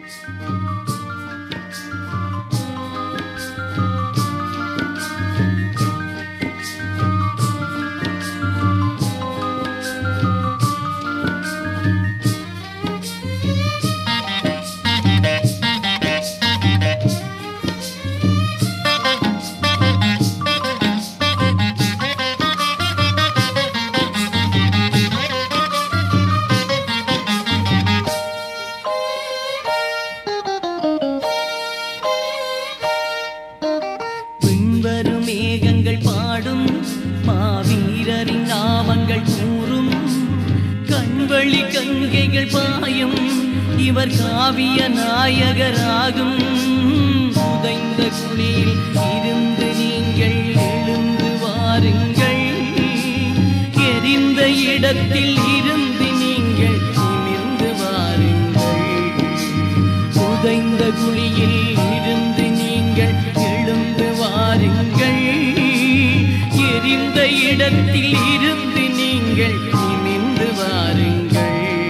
மேகங்கள் பாடும் மாவீரரின் நாமங்கள் கூறும் கண்வழி கங்கைகள் பாயும் இவர் காவிய நாயகராகும். உதைந்த குழியில் இருந்து நீங்கள் எழுந்து வாருங்கள், எரிந்த இடத்தில் இருந்து நீங்கள் நிமிர்ந்து வாருங்கள். உதைந்த குழியில் இருந்து நீங்கள் எழுந்து வாருங்கள், எரிந்த இடத்தில் இருந்து நீங்கள் நிமிர்ந்து வாருங்கள்.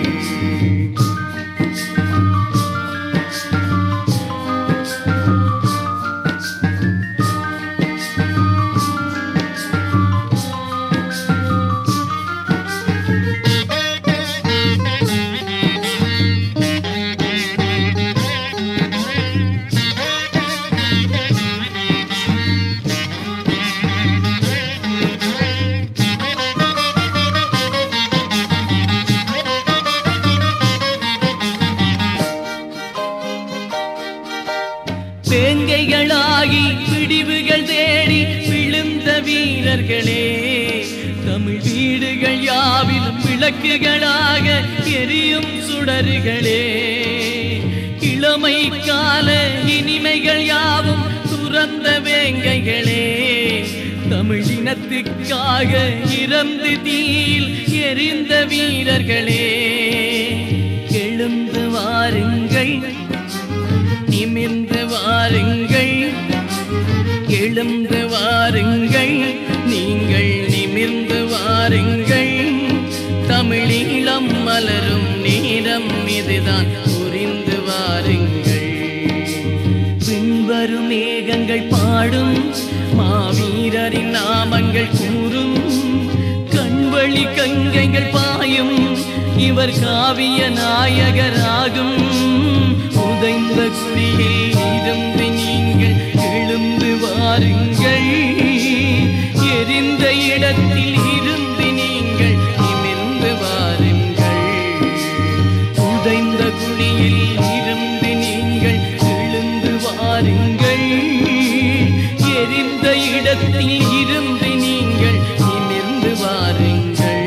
வேங்கைகளாகி பிடிவுகள் தேடி விழுந்த வீரர்களே, தமிழ் வீடுகள் யாவிலும் விளக்குகளாக எரியும் சுடர்களே, இளமை கால இனிமைகள் யாவும் துறந்த வேங்கைகளே, தமிழ் இனத்துக்காக இறந்து தீயில் எரிந்த வீரர்களே, எழுந்து வாருங்கள், நிமிர்ந்து வாருங்கள், எழுந்து வாருங்கள், நீங்கள் நிமிர்ந்து வாருங்கள். தமிழீழம் மலரும் நேரம் இதுதான், புரிந்து வாருங்கள். பின்வரும் மேகங்கள் பாடும் மாவீரரின் நாமங்கள் கூறும் கண்வழி கங்கைகள் பாயும் இவர் காவிய நாயகராகும். உதைந்த குழியில் இருந்து நீங்கள் எழுந்து வாருங்கள், எரிந்த இடத்தில் இருந்து நீங்கள் நிமிர்ந்து வாருங்கள். உதைந்த குழியில் இருந்து நீங்கள் எழுந்து வாருங்கள், எரிந்த இடத்தில் இருந்து நீங்கள் நிமிர்ந்து வாருங்கள்.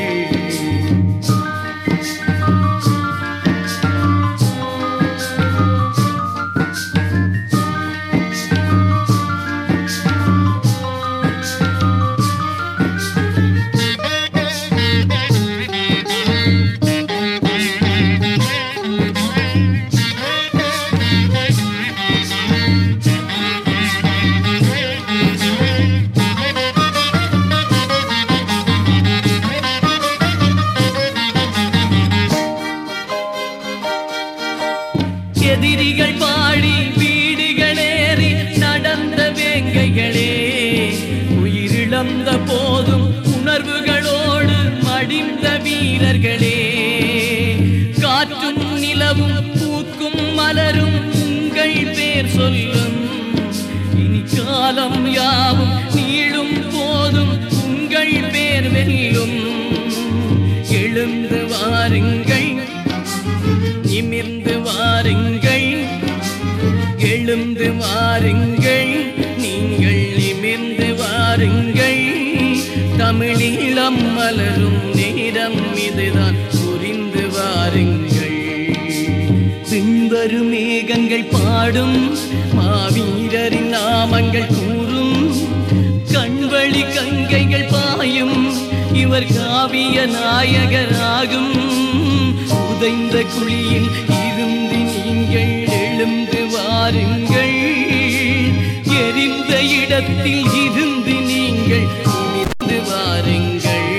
எதிரிகள் பாடி வீடுகளேறி நடந்த வேங்கைகளே, உயிரிழந்த போதும் உணர்வுகளோடு மடிந்த வீரர்களே, காற்றும் நிலவும் பூக்கும் மலரும் உங்கள் பேர் சொல்லும், இனி காலம் யாவும் நீளும் போதும் உங்கள் பேர் வெல்லும். எழுந்து வாருங்கள், நிமிர்ந்து வாருங்கள், எழுந்து வாருங்கள், நீங்கள் நிமிர்ந்து வாருங்கள். தமிழீழம் மலரும் நேரம் இதுதான், புரிந்து வாருங்கள். பின்வரும் மேகங்கள் பாடும் மாவீரரின் நாமங்கள் கூறும் கண்வழி கங்கைகள் பாயும் இவர் காவிய நாயகராகும். உதைந்த குழியில் இருந்து நீங்கள் எழுந்து வாருங்கள், எரிந்த இடத்தில் இருந்து நீங்கள் நிமிர்ந்து வாருங்கள்.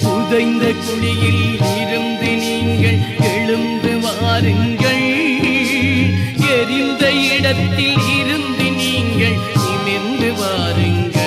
உதைந்த குழியில் இருந்து நீங்கள் எழுந்து வாருங்கள், இடத்தில் இருந்து நீங்கள் நிமிர்ந்து வாருங்கள்.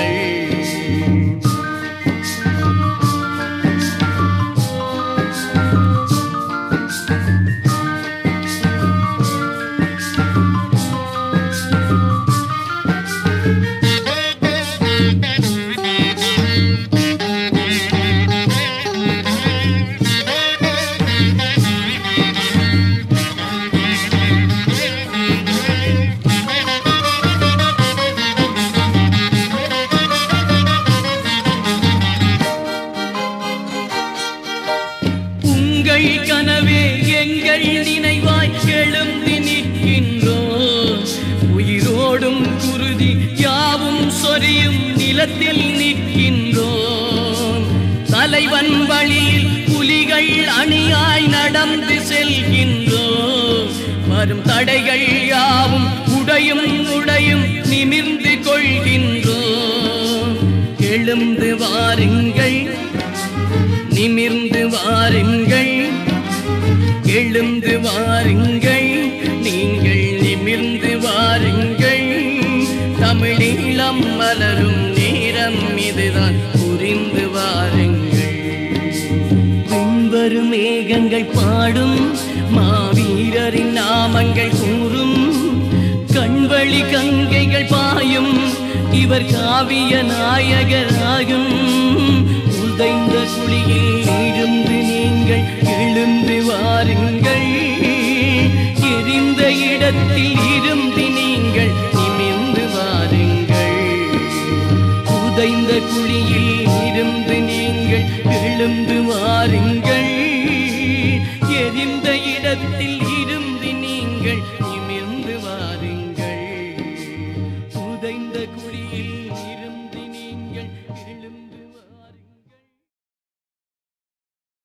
உங்கள் கனவே எங்கள் நினைவாய் எழுந்து நிற்கின்றோம். உயிரோடும் குருதி யாவும் சொரியும் நிலத்தில் நிற்கின்றோம். தலைவன் வழியில் புலிகள் அணியாய் நடந்து செல்கின்றோம். வரும் தடைகள் யாவும் உடையும் உடையும் நிமிர்ந்து கொள்கின்றோம். எழுந்து வாருங்கள், நிமிர்ந்து வாருங்கள், எழுந்து வாருங்கள், நீங்கள் நிமிர்ந்து வாருங்கள். தமிழீழம் மலரும் நேரம் இதுதான், புரிந்து வாருங்கள். பின்வரும் மேகங்கள் பாடும், மாவீரரின் நாமங்கள் கூறும், கண்வழி கங்கைகள் பாயும், இவர் காவிய நாயகராகும். உதைந்த குழியில் இருந்து நீங்கள் எழுந்து வாருங்கள். எரிந்த இடத்தில் இருந்து நீங்கள் நிமிர்ந்து வாருங்கள். உதைந்த குழியில் இருந்து நீங்கள் எழுந்து வாருங்கள். எரிந்த இடத்தில் இருந்து நீங்கள் நிமிர்ந்து வாருங்கள். உதைந்த குழியில் இருந்து